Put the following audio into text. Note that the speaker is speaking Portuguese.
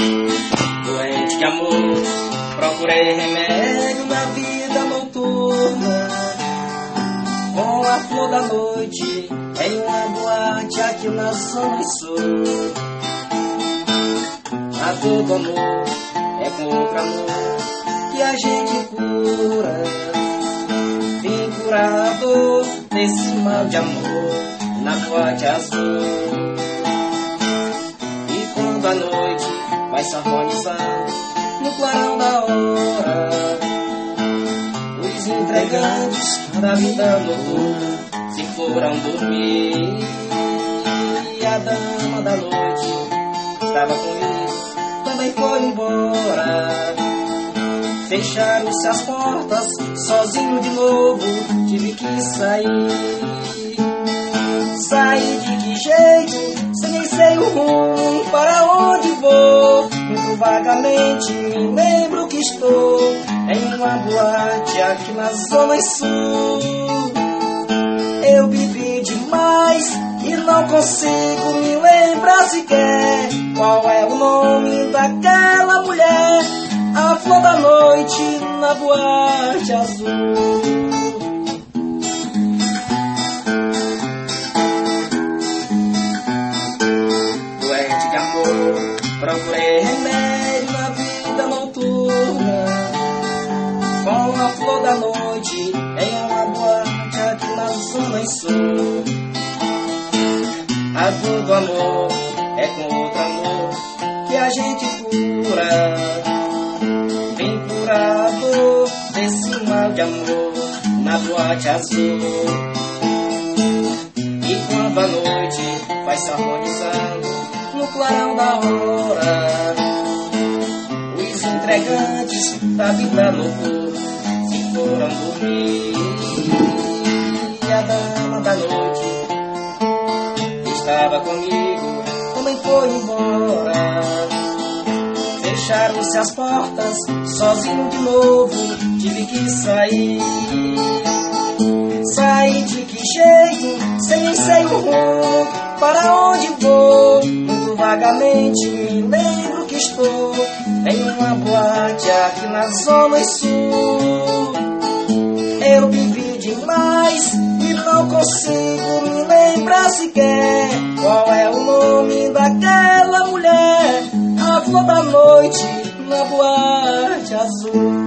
Doente de amor, procurei remédio na vida noturna, com a flor da noite em uma boate aqui na Zona Sul. A dor do amor é com outro amor que a gente cura. Vim curar a dor desse mal de amor na boate azul. E quando a noite vai se harmonizando no clarão da hora, os entregantes da vida noturna se foram dormir. E a dama da noite estava comigo, também foi embora. Fecharam-se as portas, sozinho de novo tive que sair. Saí de que jeito, sem nem sei o rumo, para onde vou. Muito vagamente me lembro que estou em uma boate aqui na Zona Sul. Eu bebi demais e não consigo me lembrar sequer qual é o nome daquela mulher, a flor da noite na boate azul. Doente de amor, procurei remédio na vida noturna, com a flor da noite em uma boate aqui na Zona Sul. A dor do amor é com outro amor que a gente cura. Vem curar a dor desse mal de amor na boate azul. E quando a noite vai se harmonizando no clarão da hora, os entregantes da vida noturna se foram dormir. E a dama da noite estava comigo, também foi embora. Fecharam-se as portas, sozinho de novo tive que sair. Saí de que jeito, sem nem sei o rumo, para onde vou. Muito vagamente me lembro que estou em uma boate aqui na Zona Sul. Eu bebi demais e não consigo me lembrar sequer qual é o nome daquela mulher, a flor da noite na boate azul.